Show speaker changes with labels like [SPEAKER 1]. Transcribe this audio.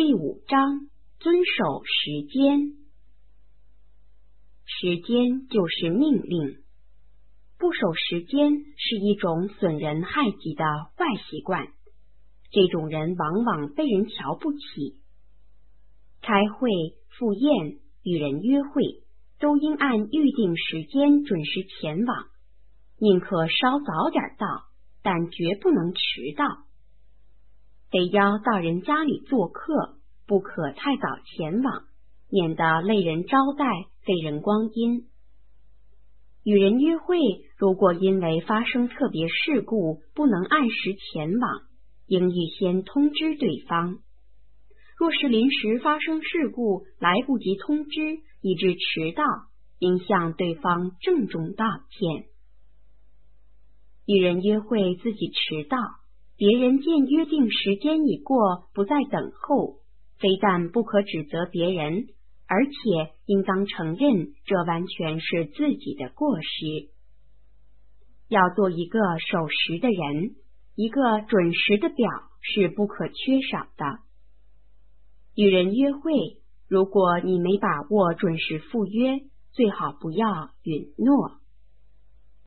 [SPEAKER 1] 第5章，遵守时间。时间就是命令，不守时间是一种损人害己的坏习惯，这种人往往被人瞧不起。开会、赴宴、与人约会，都应按预定时间准时前往，宁可稍早点到，但绝不能迟到。得邀到人家里做客，不可太早前往，免得累人招待，费人光阴。与人约会，如果因为发生特别事故不能按时前往，应预先通知对方。若是临时发生事故来不及通知，以致迟到，应向对方郑重道歉。与人约会自己迟到，别人见约定时间已过不再等候，非但不可指责别人，而且应当承认这完全是自己的过失。要做一个守时的人，一个准时的表是不可缺少的。与人约会，如果你没把握准时赴约，最好不要允诺。